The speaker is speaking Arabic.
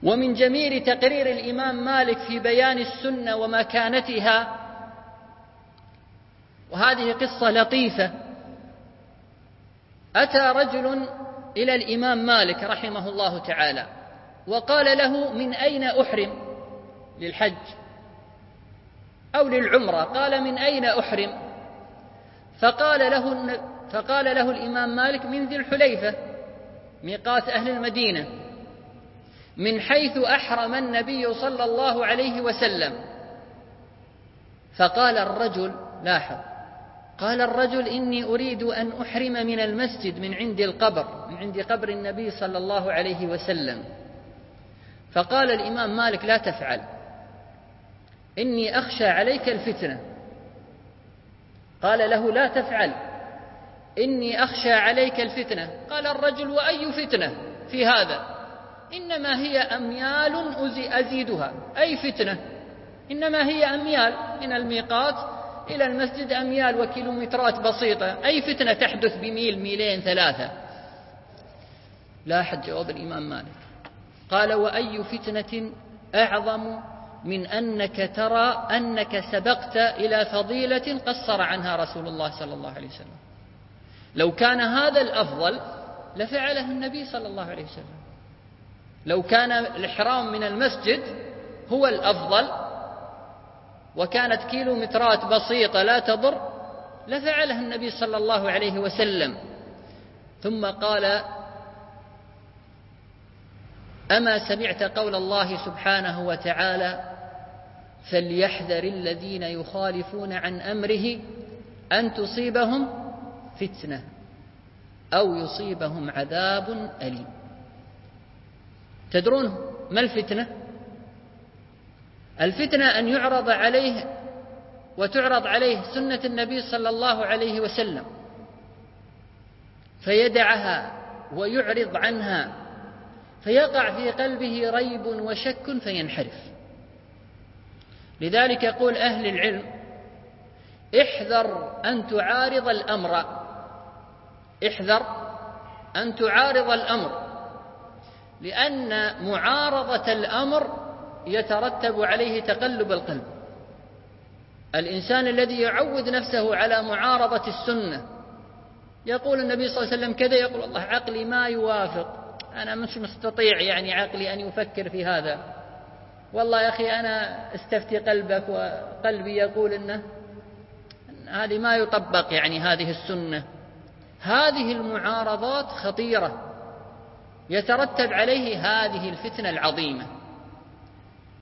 ومن جميل تقرير الإمام مالك في بيان السنة ومكانتها، وهذه قصة لطيفة. أتى رجل إلى الإمام مالك رحمه الله تعالى وقال له: من أين أحرم للحج أو للعمرة؟ قال: من أين أحرم؟ فقال له الإمام مالك: من ذي الحليفة، ميقات أهل المدينة، من حيث أحرم النبي صلى الله عليه وسلم. فقال الرجل، لاحظ، قال الرجل: إني أريد أن أحرم من المسجد، من عند القبر، من عند قبر النبي صلى الله عليه وسلم. فقال الإمام مالك: لا تفعل، إني أخشى عليك الفتنة. قال له: لا تفعل، إني أخشى عليك الفتنة. قال الرجل: وأي فتنة في هذا؟ إنما هي أميال أزيدها. أي فتنة؟ إنما هي أميال من الميقات إلى المسجد، أميال وكيلومترات بسيطة، أي فتنة تحدث بميل، ميلين، 3؟ لاحظ جواب الإمام مالك، قال: وأي فتنة أعظم من أنك ترى أنك سبقت إلى فضيلة قصر عنها رسول الله صلى الله عليه وسلم. لو كان هذا الأفضل لفعله النبي صلى الله عليه وسلم. لو كان الإحرام من المسجد هو الأفضل وكانت كيلومترات بسيطة لا تضر لفعله النبي صلى الله عليه وسلم. ثم قال: أما سمعت قول الله سبحانه وتعالى: فليحذر الذين يخالفون عن أمره أن تصيبهم فتنة أو يصيبهم عذاب أليم. تدرون ما الفتنة؟ الفتنة أن يعرض عليه وتعرض عليه سنة النبي صلى الله عليه وسلم فيدعها ويعرض عنها، فيقع في قلبه ريب وشك فينحرف. لذلك يقول أهل العلم: احذر أن تعارض الأمر، احذر أن تعارض الأمر، لأن معارضة الأمر يترتب عليه تقلب القلب. الإنسان الذي يعود نفسه على معارضة السنة، يقول النبي صلى الله عليه وسلم كذا، يقول الله عقلي ما يوافق، أنا مش مستطيع يعني عقلي أن يفكر في هذا، والله يا أخي أنا استفتي قلبك وقلبي يقول إنه هذه ما يطبق، يعني هذه السنة. هذه المعارضات خطيرة يترتب عليه هذه الفتنة العظيمة.